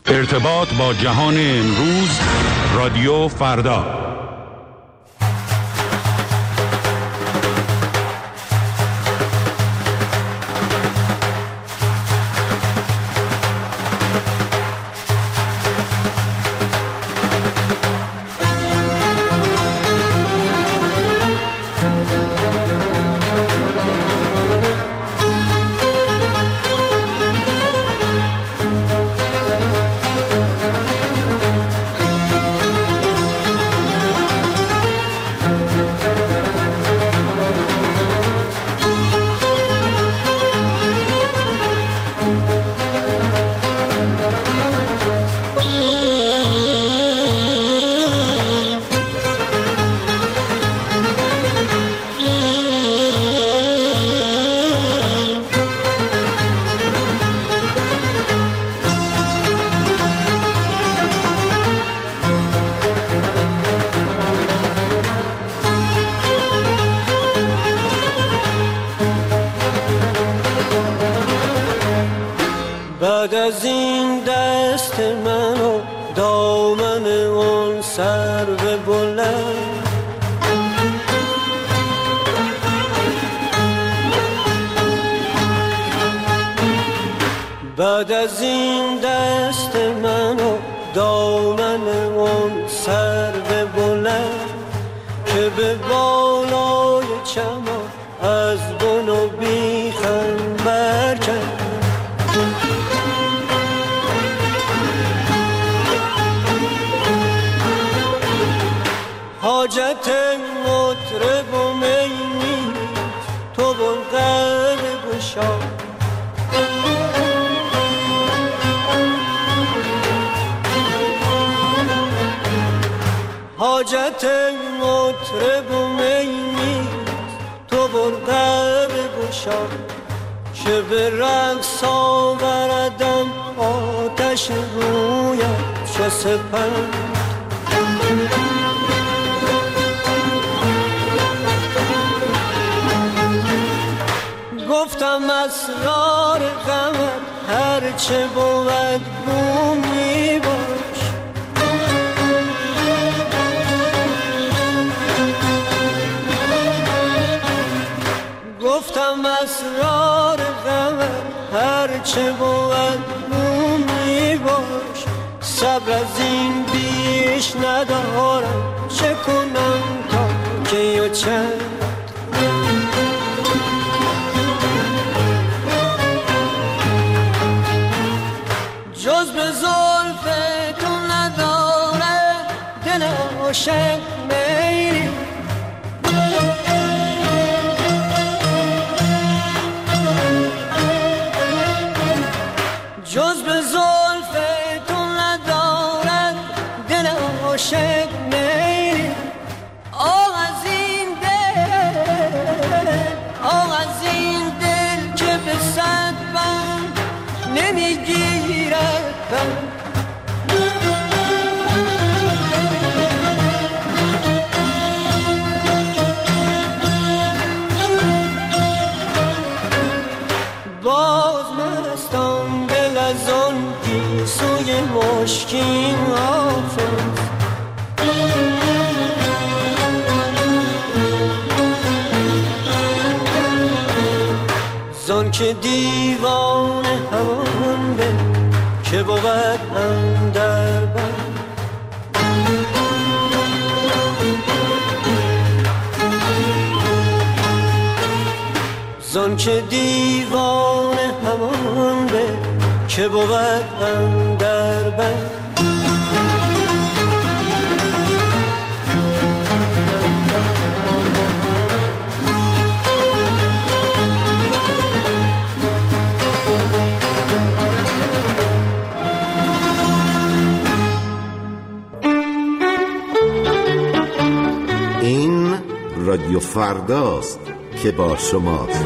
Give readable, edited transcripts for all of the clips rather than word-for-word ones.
ارتباط با جهان امروز، رادیو فردا. بعد از این دست من و دامن اون سرو بلند، بعد از این دست من و دامن اون سرو بلند که به بالای چمان از بن و بیخم برکند، حاجت مطرب و می تو بلغر گشا، حاجت مطرب و می تو بلغر گشا، که به رقص آوردم آتش رویم چه سپند، گفتم اسرار غمت هرچه بود بومی باش، گفتم اسرار غمت هرچه بود بومی باش، صبر از این بیش ندارم چه کنم تا کی و چند، جز به زلف تو نداره دل عاشق میلی، جز به زلف تو نداره دل عاشق میلی، آه از این دل، آه از این دل که به صد بند نمیگیرد باز مستم دل از آن گیسوی مشکین حافظ، زان که دیوان همان به که بود اندر بر، زان که دیوان همان به که بود اندر بر، این رادیو فرداست که با شماست.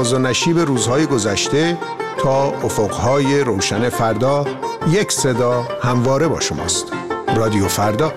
ناز و نشیب روزهای گذشته تا افقهای روشن فردا، یک صدا همواره با شماست. رادیو فردا.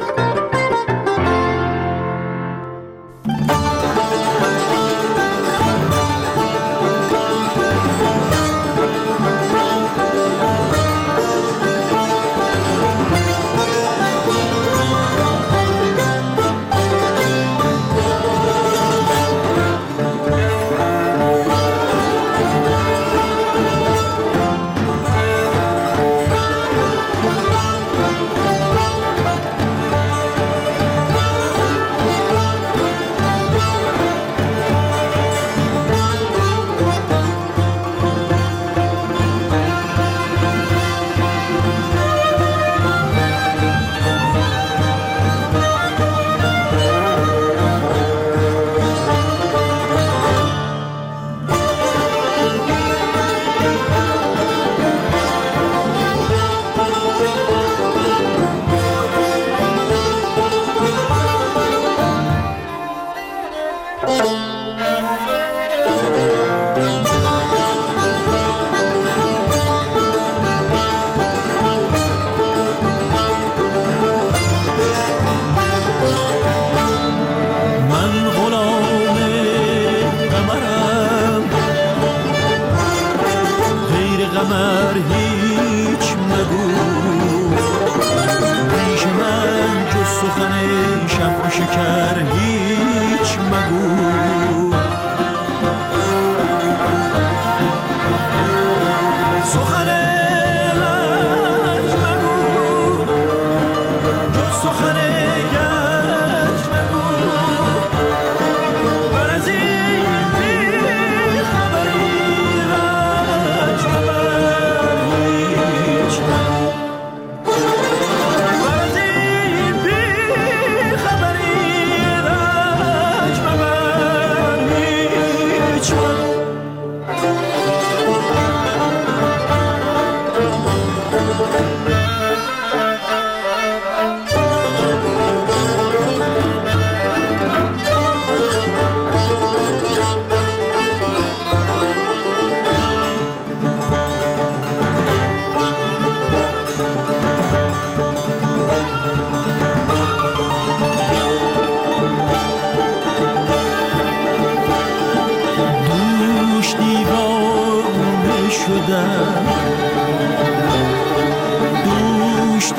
دوش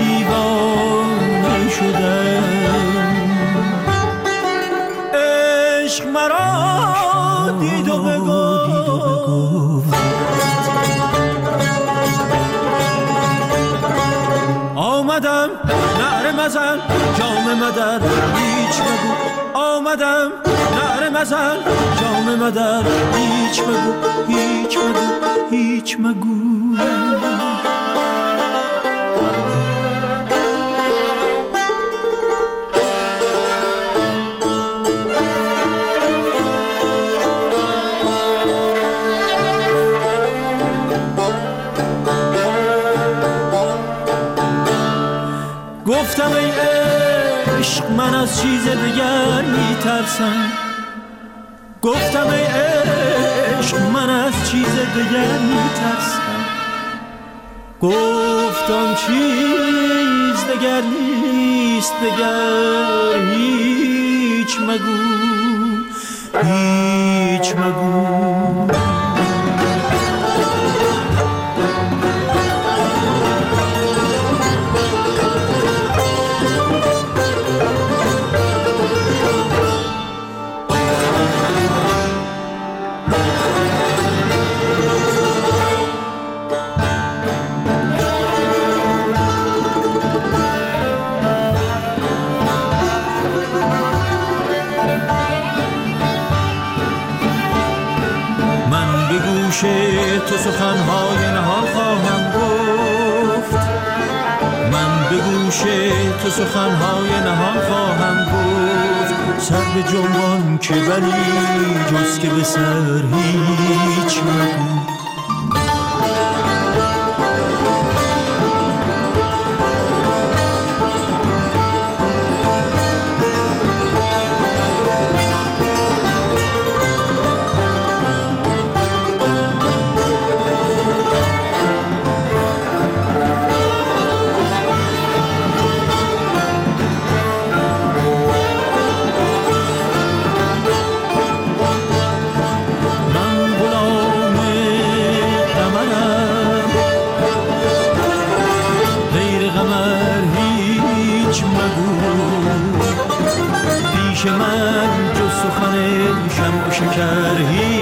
دیوانه شدم، عشق مرا دید و بگفت آمدم نعره مزن جام مدر هیچ مگو، آمدم نعره مزن جام مدر هیچ مگو، هیچ مگو، هیچ مگو. گفتم ای عشق من از چیز دیگر میترسم، گفتم ای عشق من از چیز دیگر میترسم، گفتم چیز دیگر نیست دیگر هیچ مگو، هیچ مگو. تو سخنهای نهان خواهم گفت، من به گوش تو سخنهای نهان خواهم گفت، سر به جنبان که ولی جز که به سر هیچ مگو. شکر هیچ